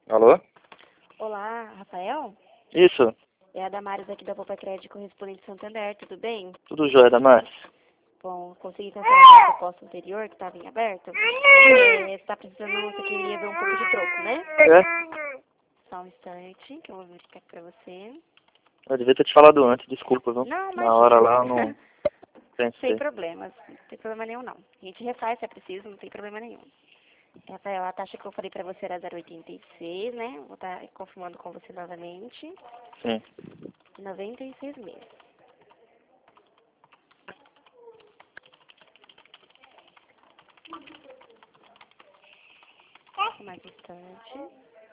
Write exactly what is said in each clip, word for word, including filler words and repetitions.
Alô? Olá, Rafael? Isso, É a Damares aqui da Poupa Crédito Correspondente Santander, tudo bem? tudo jóia, Damares. Bom, consegui cancelar a proposta anterior que estava em aberto. É, você está precisando, você queria ver um pouco de troco, né? É? Só um instante, que eu vou verificar aqui pra você. Eu devia ter te falado antes, desculpa, viu? Não, Na hora imagina. lá eu não Sem pensei. problemas, não tem problema nenhum não. A gente refaz se é preciso, não tem problema nenhum. Rafael, a taxa que eu falei pra você era zero vírgula oitenta e seis, né? Vou estar confirmando com você novamente. Sim. noventa e seis meses. Mais um instante.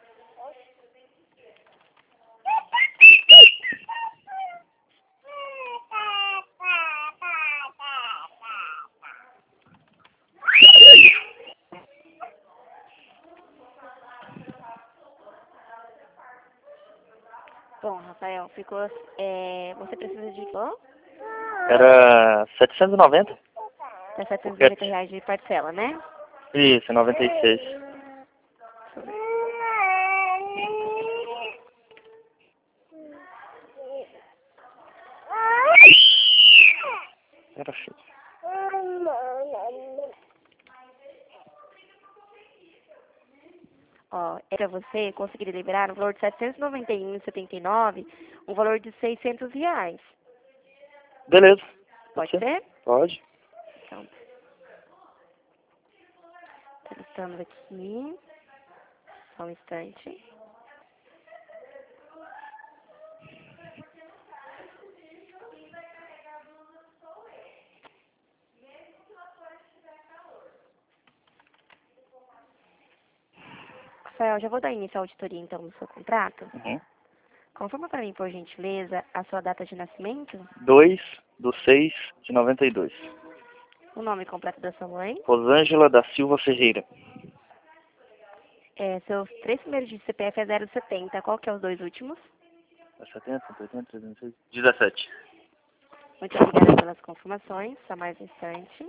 Bom, Rafael, ficou. É, você precisa de quanto? Era setecentos e noventa? Tá setecentos e Porque... noventa reais de parcela, né? Isso, noventa e seis. Era filho. Ó, é pra você conseguir liberar um valor de setecentos e noventa e um vírgula setenta e nove, um valor de seiscentos reais. Beleza. Pode ser? ser? Pode. Então, tá listando aqui. Só um instante. Rafael, já vou dar início à auditoria então do seu contrato. Uhum. Confirma para mim, por gentileza, a sua data de nascimento, dois do seis de noventa e dois. o nome completo da sua mãe, Rosângela da Silva Ferreira. é, seus três primeiros de C P F é zero setenta. Qual que é os dois últimos? setenta, cento e oitenta, trezentos e seis. dezessete. Muito obrigada pelas confirmações. Só mais um instante.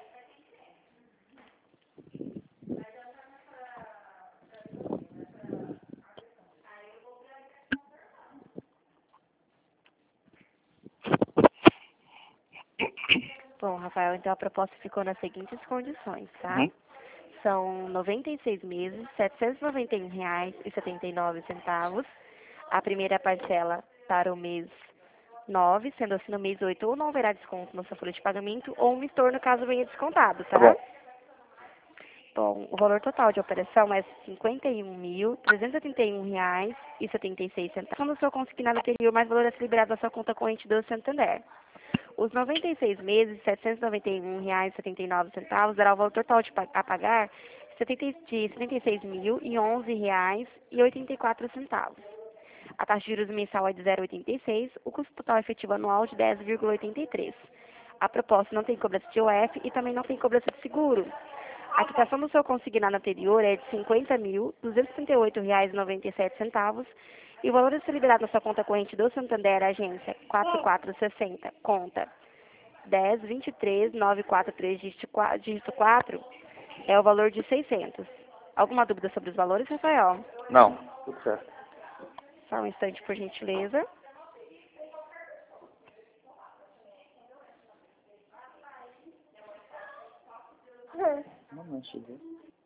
Bom, Rafael, então a proposta ficou nas seguintes condições, tá? Uhum. São noventa e seis meses, setecentos e noventa e um reais e setenta e nove centavos. A primeira parcela para o mês nove, sendo assim no mês oito, ou não haverá desconto na sua folha de pagamento, ou um estorno caso venha descontado, Tá tá? bom. Bom, o valor total de operação é cinquenta e um mil, trezentos e trinta e um reais e setenta e seis centavos. Quando o seu consignado anterior, mais valor a ser liberado da sua conta corrente do Santander. Os noventa e seis meses, setecentos e noventa e um reais e setenta e nove centavos, dará o valor total de pa- a pagar setenta de setenta e seis mil e onze reais e oitenta e quatro centavos. A taxa de juros mensal é de zero vírgula oitenta e seis, o custo total efetivo anual de dez vírgula oitenta e três. A proposta não tem cobrança de O F e também não tem cobrança de seguro. A quitação do seu consignado anterior é de cinquenta mil, duzentos e trinta e oito reais e noventa e sete centavos e o valor a ser liberado na sua conta corrente do Santander, agência quatro quatro seis zero, conta dez, vinte e três, novecentos e quarenta e três, dígito qua- dígito quatro, é o valor de seiscentos. Alguma dúvida sobre os valores, Rafael? Não, tudo certo. Só um instante, por gentileza. Não, não chegou.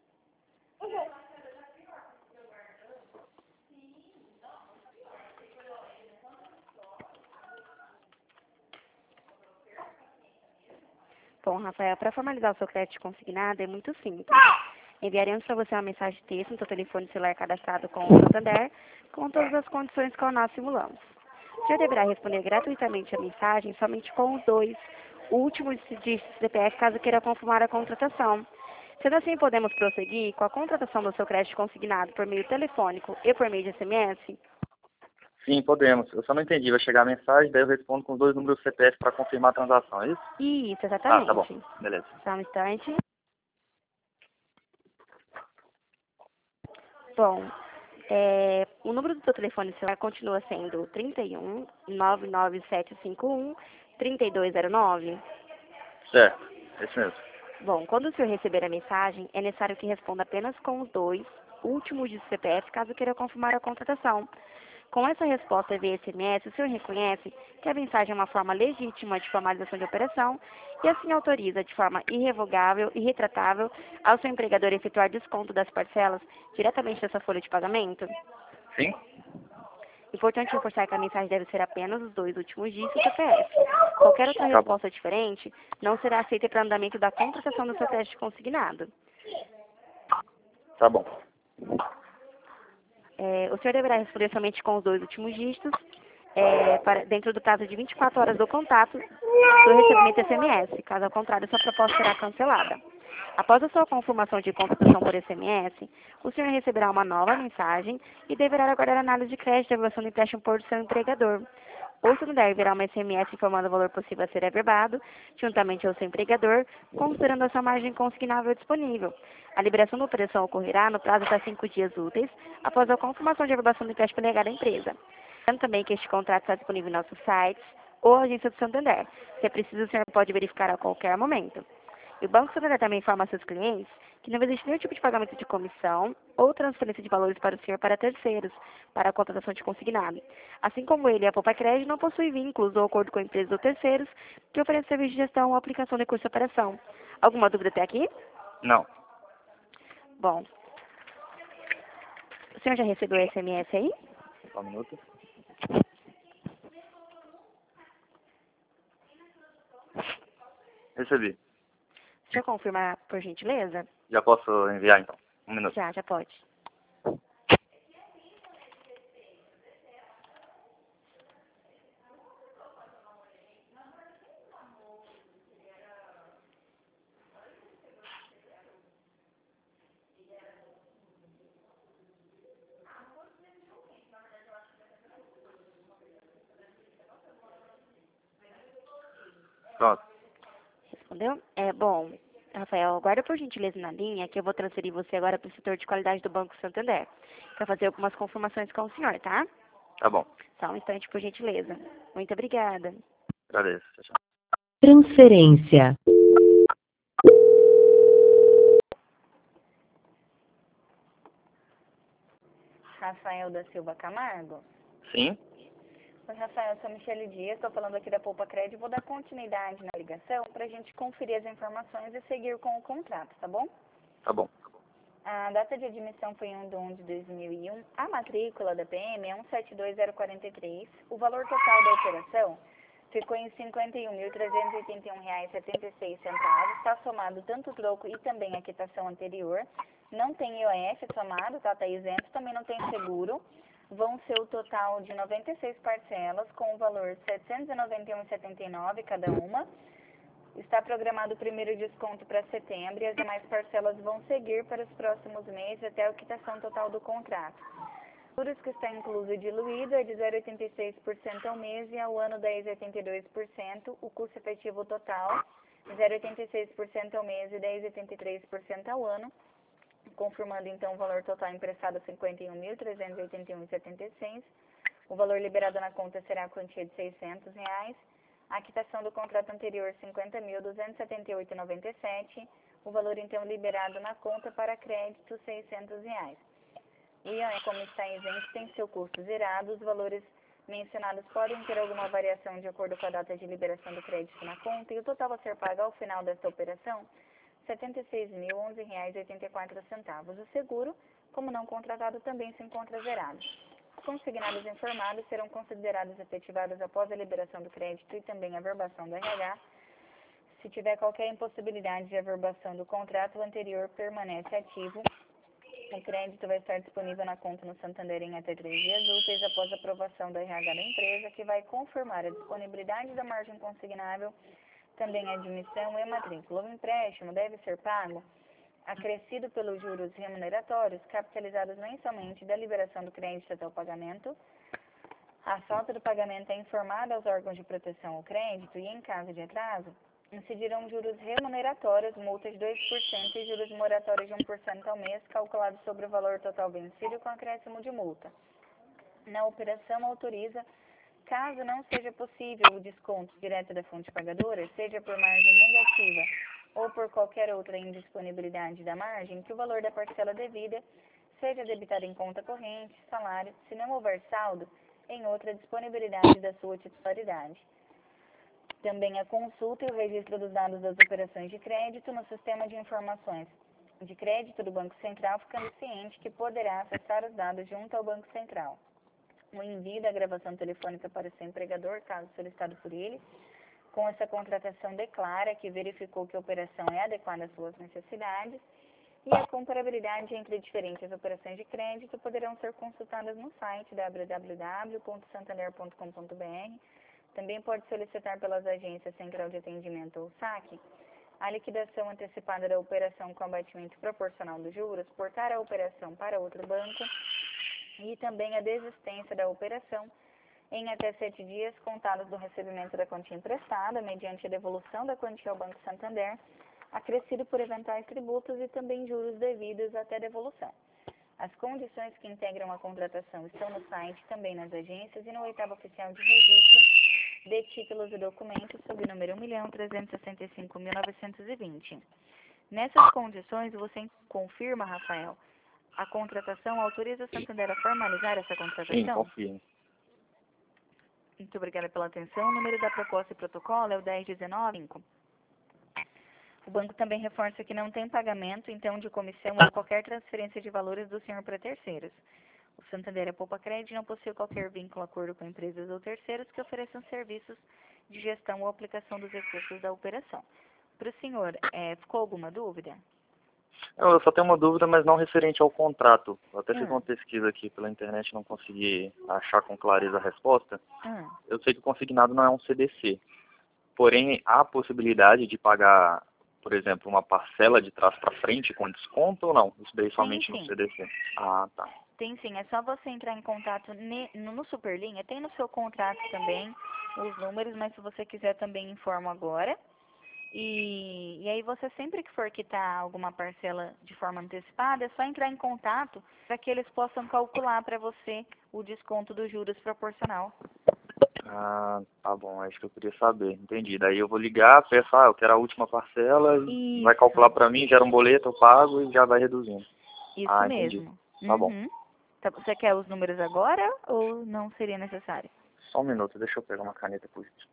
Bom, Rafael, para formalizar o seu crédito consignado é muito simples. Enviaremos para você uma mensagem de texto no seu telefone celular cadastrado com o Santander, com todas as condições que nós simulamos. O senhor deverá responder gratuitamente a mensagem somente com os dois últimos dígitos do C P F, caso queira confirmar a contratação. Sendo assim, podemos prosseguir com a contratação do seu crédito consignado por meio telefônico e por meio de S M S? Sim, podemos. Eu só não entendi. Vai chegar a mensagem, daí eu respondo com os dois números do C P F para confirmar a transação, é isso? Isso, Ah, tá bom. exatamente. Beleza. Só um instante. Bom, é, o número do seu telefone celular continua sendo trinta e um, nove nove sete cinco um, trinta e dois zero nove. Certo. É isso mesmo. Bom, quando o senhor receber a mensagem, é necessário que responda apenas com os dois últimos dígitos do C P F caso queira confirmar a contratação. Com essa resposta via S M S, o senhor reconhece que a mensagem é uma forma legítima de formalização de operação e assim autoriza de forma irrevogável e retratável ao seu empregador efetuar desconto das parcelas diretamente dessa folha de pagamento? Sim? Importante reforçar que a mensagem deve ser apenas os dois últimos dígitos do C P F. Qualquer outra Tá bom. resposta diferente não será aceita para o andamento da contratação do seu crédito consignado. Tá bom. É, o senhor deverá responder somente com os dois últimos dígitos, é, para, dentro do prazo de vinte e quatro horas do contato do recebimento S M S. Caso contrário, sua proposta será cancelada. Após a sua confirmação de contratação por S M S, o senhor receberá uma nova mensagem e deverá aguardar a análise de crédito e avaliação do empréstimo por seu empregador. Ou se não der, virá uma S M S informando o valor possível a ser averbado, juntamente ao seu empregador, considerando a sua margem consignável disponível. A liberação da operação ocorrerá no prazo de cinco dias úteis, após a confirmação de averbação do empréstimo negado à empresa. Lembrando também que este contrato está disponível em nossos sites ou agência do Santander. Se é preciso, o senhor pode verificar a qualquer momento. E o Banco Santander também informa a seus clientes que não existe nenhum tipo de pagamento de comissão ou transferência de valores para o senhor para terceiros, para a contratação de consignado. Assim como ele, a Poupa Crédito não possui vínculos ou acordo com empresas ou terceiros que oferecem serviço de gestão ou aplicação de curso de operação. Alguma dúvida até aqui? Não. Bom, o senhor já recebeu o S M S aí? Só um minuto. Recebi. O senhor confirma, por gentileza? Já posso enviar, então? Um minuto. Já, já pode. Pronto. Respondeu? É, bom, Rafael, aguarda por gentileza na linha que eu vou transferir você agora para o setor de qualidade do Banco Santander, para fazer algumas confirmações com o senhor, tá? Tá bom. Só um instante, por gentileza. Muito obrigada. Agradeço. Tchau, tchau. Transferência. Rafael da Silva Camargo? Sim? Oi, Rafael, eu sou a Michele Dias, estou falando aqui da Poupa Crédito. Vou dar continuidade na ligação para a gente conferir as informações e seguir com o contrato, tá bom? Tá bom. A data de admissão foi um de um de dois mil e um. A matrícula da P M é um sete dois zero quatro três. O valor total da operação ficou em cinquenta e um mil trezentos e oitenta e um reais e setenta e seis centavos. Está somado tanto o troco e também a quitação anterior. Não tem I O F somado, tá? Está isento. Também não tem seguro. Vão ser o total de noventa e seis parcelas, com o valor de setecentos e noventa e um reais e setenta e nove cada uma. Está programado o primeiro desconto para setembro e as demais parcelas vão seguir para os próximos meses até a quitação total do contrato. Os juros que está incluso e diluído é de zero vírgula oitenta e seis por cento ao mês e ao ano dez vírgula oitenta e dois por cento. O custo efetivo total zero vírgula oitenta e seis por cento ao mês e dez vírgula oitenta e três por cento ao ano. Confirmando então o valor total emprestado cinquenta e um mil trezentos e oitenta e um reais e setenta e seis. O valor liberado na conta será a quantia de seiscentos reais. A quitação do contrato anterior cinquenta mil duzentos e setenta e oito reais e noventa e sete. O valor então liberado na conta para crédito seiscentos reais. O I O F, como está isento, tem seu custo zerado. Os valores mencionados podem ter alguma variação de acordo com a data de liberação do crédito na conta e o total a ser pago ao final desta operação setenta e seis mil onze reais e oitenta e quatro centavos. O seguro, como não contratado, também se encontra zerado. Os consignados informados serão considerados efetivados após a liberação do crédito e também a averbação do R H. Se tiver qualquer impossibilidade de averbação do contrato, o anterior permanece ativo. O crédito vai estar disponível na conta no Santander em até três dias úteis após a aprovação do R H da empresa, que vai confirmar a disponibilidade da margem consignável, também a admissão e a matrícula. O empréstimo deve ser pago acrescido pelos juros remuneratórios capitalizados mensalmente da liberação do crédito até o pagamento. A falta do pagamento é informada aos órgãos de proteção ao crédito e, em caso de atraso, incidirão juros remuneratórios, multas de dois por cento e juros moratórios de um por cento ao mês, calculados sobre o valor total vencido com acréscimo de multa. Na operação, autoriza, caso não seja possível o desconto direto da fonte pagadora, seja por margem negativa ou por qualquer outra indisponibilidade da margem, que o valor da parcela devida seja debitada em conta corrente, salário, se não houver saldo, em outra disponibilidade da sua titularidade. Também a consulta e o registro dos dados das operações de crédito no sistema de informações de crédito do Banco Central, ficando ciente que poderá acessar os dados junto ao Banco Central. O envio da gravação telefônica para o seu empregador, caso solicitado por ele. Com essa contratação, declara que verificou que a operação é adequada às suas necessidades, e a comparabilidade entre diferentes operações de crédito poderão ser consultadas no site w w w ponto santander ponto com ponto b r. Também pode solicitar pelas agências Central de Atendimento ou SAC a liquidação antecipada da operação com abatimento proporcional dos juros, portar a operação para outro banco e também a desistência da operação em até sete dias contados do recebimento da quantia emprestada, mediante a devolução da quantia ao Banco Santander, acrescido por eventuais tributos e também juros devidos até devolução. As condições que integram a contratação estão no site, também nas agências e no oitavo oficial de registro de títulos e documentos, sob o número um milhão trezentos e sessenta e cinco mil novecentos e vinte. Nessas condições, você confirma, Rafael, a contratação autoriza o Santander a formalizar essa contratação? Sim, confirmo. Muito obrigada pela atenção. O número da proposta e protocolo é o dez dezenove. O banco também reforça que não tem pagamento, então, de comissão ou qualquer transferência de valores do senhor para terceiros. O Santander é Poupa Crédito e não possui qualquer vínculo, acordo com empresas ou terceiros que ofereçam serviços de gestão ou aplicação dos recursos da operação. Para o senhor, é, ficou alguma dúvida? Eu só tenho uma dúvida, mas não referente ao contrato. Eu até Hum. fiz uma pesquisa aqui pela internet, não consegui achar com clareza a resposta. Hum. Eu sei que o consignado não é um C D C. Porém, há a possibilidade de pagar, por exemplo, uma parcela de trás para frente com desconto ou não? Isso daí somente sim. no C D C. Ah, tá. Tem sim, é só você entrar em contato ne, no, no Superlinha, tem no seu contrato também os números, mas se você quiser também informo agora. E, e aí você sempre que for quitar alguma parcela de forma antecipada, é só entrar em contato para que eles possam calcular para você o desconto dos juros proporcional. Ah, tá bom, é isso que eu queria saber. Entendi. Daí eu vou ligar, peço, ah, eu quero a última parcela, e Isso. vai calcular para mim, gera um boleto, eu pago e já vai reduzindo. Isso ah, mesmo. Entendi. Tá bom. Uhum. Tá, você quer os números agora ou não seria necessário? Só um minuto, deixa eu pegar uma caneta por isso.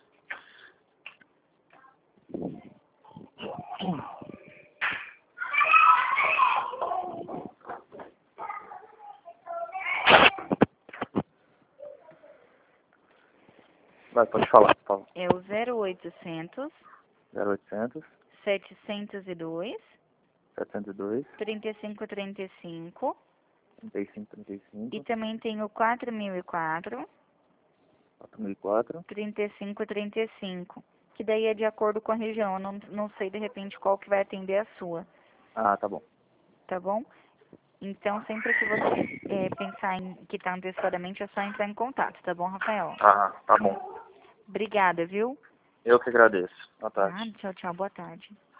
Vai, pode falar, por favor. É o zero oitocentos, zero oitocentos, setecentos e dois, setecentos e dois, trinta e cinco trinta e cinco. trinta e cinco, trinta e cinco, E também tem o quatro mil e quatro, quatro mil e quatro. trinta e cinco trinta e cinco. Que daí é de acordo com a região. Eu não, não sei de repente qual que vai atender a sua. Ah, tá bom. Tá bom? Então, sempre que você é, pensar em quitar antecipadamente, é só entrar em contato, tá bom, Rafael? Ah, tá bom. Obrigada, viu? Eu que agradeço. Boa tarde. Ah, tchau, tchau. Boa tarde.